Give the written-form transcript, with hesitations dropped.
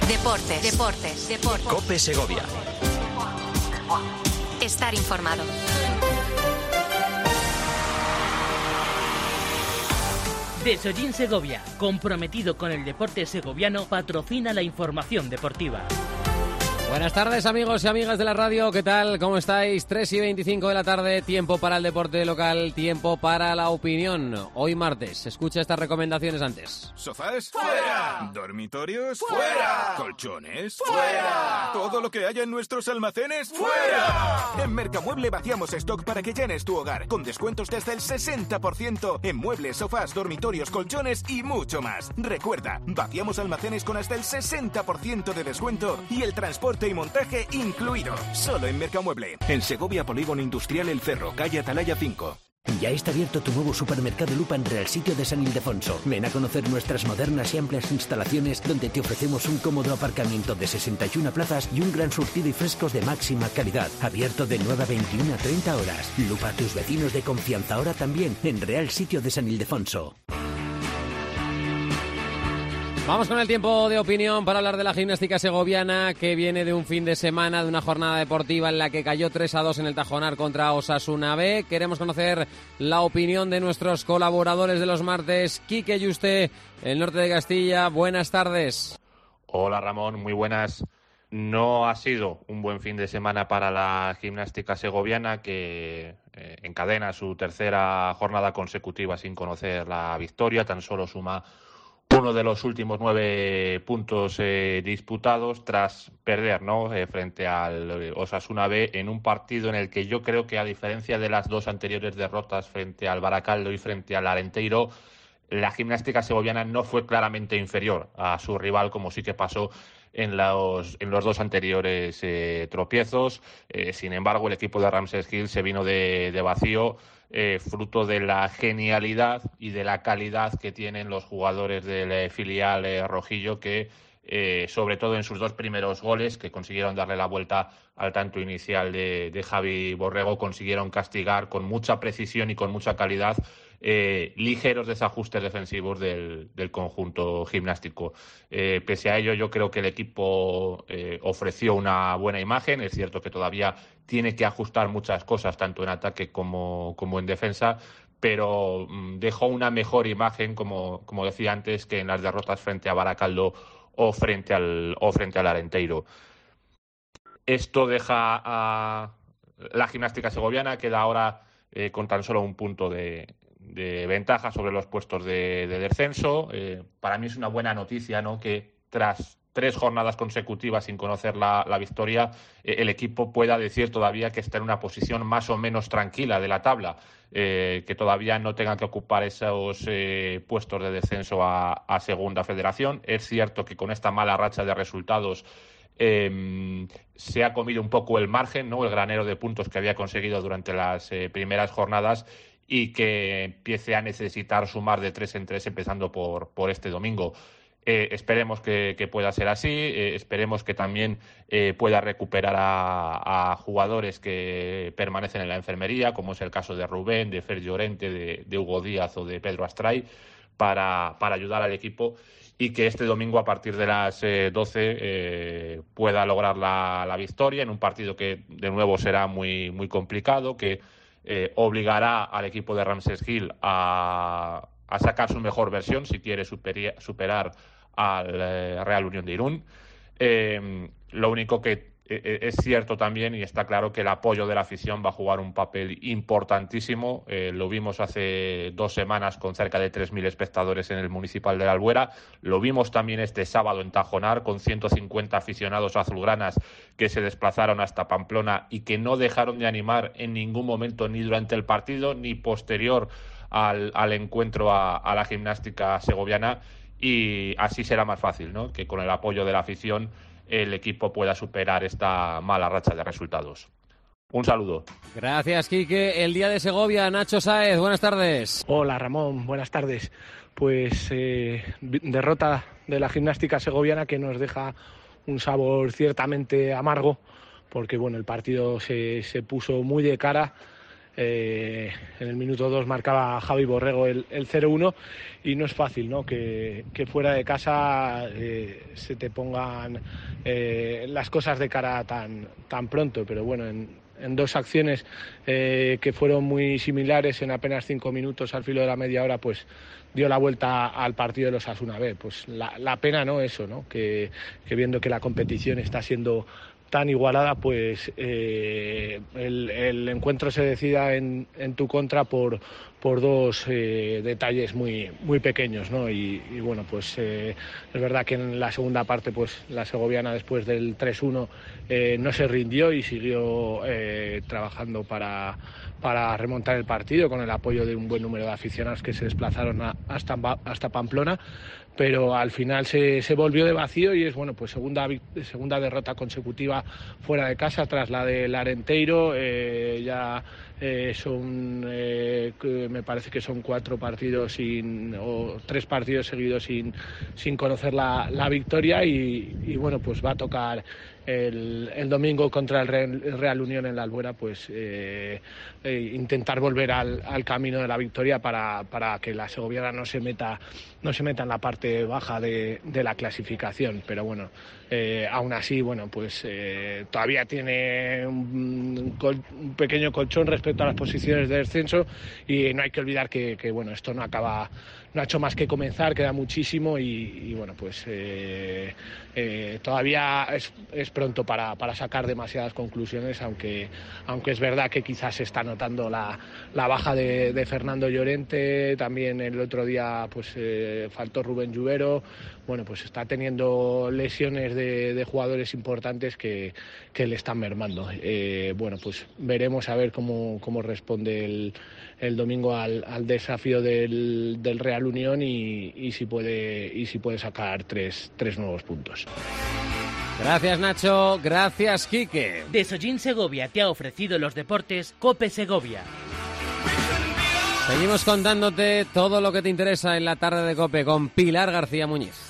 Deportes. COPE Segovia. Estar informado. Desollín Segovia, comprometido con el deporte segoviano, patrocina la información deportiva. Buenas tardes, amigos y amigas de la radio, ¿qué tal? ¿Cómo estáis? 3:25 de la tarde, tiempo para el deporte local, tiempo para la opinión. Hoy martes, escucha estas recomendaciones antes. ¿Sofás? ¡Fuera! ¿Dormitorios? ¡Fuera! ¿Colchones? ¡Fuera! ¿Todo lo que haya en nuestros almacenes? ¡Fuera! En Mercamueble vaciamos stock para que llenes tu hogar, con descuentos de hasta el 60% en muebles, sofás, dormitorios, colchones y mucho más. Recuerda, vaciamos almacenes con hasta el 60% de descuento y el transporte y montaje incluido. Solo en Mercamueble. En Segovia, Polígono Industrial El Cerro, calle Atalaya 5. Ya está abierto tu nuevo supermercado Lupa en Real Sitio de San Ildefonso. Ven a conocer nuestras modernas y amplias instalaciones donde te ofrecemos un cómodo aparcamiento de 61 plazas y un gran surtido y frescos de máxima calidad. Abierto de 9 a 21 a 30 horas. Lupa, tus vecinos de confianza ahora también en Real Sitio de San Ildefonso. Vamos con el tiempo de opinión para hablar de la gimnástica segoviana, que viene de un fin de semana, de una jornada deportiva en la que cayó 3-2 en el Tajonar contra Osasuna B. Queremos conocer la opinión de nuestros colaboradores de los martes. Quique Yuste, el norte de Castilla, buenas tardes. Hola Ramón, muy buenas. No ha sido un buen fin de semana para la gimnástica segoviana, que encadena su tercera jornada consecutiva sin conocer la victoria. Tan solo suma uno de los últimos 9 puntos disputados tras perder, frente al Osasuna B en un partido en el que yo creo que, a diferencia de las dos anteriores derrotas frente al Baracaldo y frente al Arenteiro, la gimnástica segoviana no fue claramente inferior a su rival, como sí que pasó en los dos anteriores tropiezos. Sin embargo, el equipo de Ramses Gil se vino de vacío, fruto de la genialidad y de la calidad que tienen los jugadores del filial rojillo, que sobre todo en sus dos primeros goles, que consiguieron darle la vuelta al tanto inicial de Javi Borrego, consiguieron castigar con mucha precisión y con mucha calidad ligeros desajustes defensivos del conjunto gimnástico. Pese a ello, yo creo que el equipo ofreció una buena imagen. Es cierto que todavía tiene que ajustar muchas cosas, tanto en ataque como en defensa, pero dejó una mejor imagen, como decía antes, que en las derrotas frente a Baracaldo o frente al Arenteiro. Esto deja a la gimnástica segoviana, queda ahora con tan solo un punto de ventaja sobre los puestos de descenso. Para mí es una buena noticia, que tras 3 jornadas consecutivas sin conocer la victoria, el equipo pueda decir todavía que está en una posición más o menos tranquila de la tabla, que todavía no tenga que ocupar esos puestos de descenso a Segunda Federación. Es cierto que con esta mala racha de resultados se ha comido un poco el margen, el granero de puntos que había conseguido durante las primeras jornadas, y que empiece a necesitar sumar de 3 en 3, empezando por este domingo. Esperemos que pueda ser así, esperemos que también pueda recuperar a jugadores que permanecen en la enfermería, como es el caso de Rubén, de Fer Llorente, de Hugo Díaz o de Pedro Astray, para ayudar al equipo, y que este domingo a partir de las 12 pueda lograr la victoria en un partido que de nuevo será muy, muy complicado, que obligará al equipo de Ramses Gil a sacar su mejor versión si quiere superar al Real Unión de Irún. Lo único que es cierto también, y está claro, que el apoyo de la afición va a jugar un papel importantísimo. Lo vimos hace 2 semanas con cerca de 3.000 espectadores en el Municipal de la Albuera. Lo vimos también este sábado en Tajonar, con 150 aficionados azulgranas que se desplazaron hasta Pamplona y que no dejaron de animar en ningún momento, ni durante el partido ni posterior al encuentro a la gimnástica segoviana. Y así será más fácil, que con el apoyo de la afición el equipo pueda superar esta mala racha de resultados. Un saludo. Gracias, Quique. El día de Segovia, Nacho Sáez, buenas tardes. Hola, Ramón, buenas tardes. Pues derrota de la gimnástica segoviana que nos deja un sabor ciertamente amargo, porque el partido se puso muy de cara. en el minuto 2 marcaba Javi Borrego el 0-1 y no es fácil, ¿no? Que fuera de casa se te pongan las cosas de cara tan pronto, pero bueno, en dos acciones que fueron muy similares en apenas 5 minutos al filo de la media hora, pues dio la vuelta al partido de los Osasuna B. Pues la pena, ¿no? Eso, ¿no? Que viendo que la competición está siendo tan igualada, pues el encuentro se decida en tu contra por dos detalles muy pequeños, ¿no? Y bueno, pues es verdad que en la segunda parte pues la segoviana después del 3-1 no se rindió y siguió trabajando para remontar el partido con el apoyo de un buen número de aficionados que se desplazaron hasta Pamplona, pero al final se volvió de vacío y es, bueno, pues segunda derrota consecutiva fuera de casa tras la del Arenteiro. Ya son me parece que son 4 partidos o 3 partidos seguidos sin conocer la victoria y bueno, pues va a tocar el domingo contra el Real Unión en la Albuera, pues intentar volver al camino de la victoria para que la segoviana no se meta en la parte baja de la clasificación. Pero bueno, aún así, bueno, pues todavía tiene un pequeño colchón respecto a las posiciones de descenso y no hay que olvidar que bueno, esto no ha hecho más que comenzar, queda muchísimo y bueno, pues todavía es pronto para sacar demasiadas conclusiones, aunque es verdad que quizás se está notando la baja de Fernando Llorente. También el otro día pues faltó Rubén Lluvero. Bueno, pues está teniendo lesiones de jugadores importantes que le están mermando. Bueno, pues veremos a ver cómo responde el domingo al desafío del Real Unión y si puede sacar tres nuevos puntos. Gracias, Nacho. Gracias, Quique. Desogin Segovia te ha ofrecido los deportes COPE Segovia. Seguimos contándote todo lo que te interesa en la tarde de COPE con Pilar García Muñiz.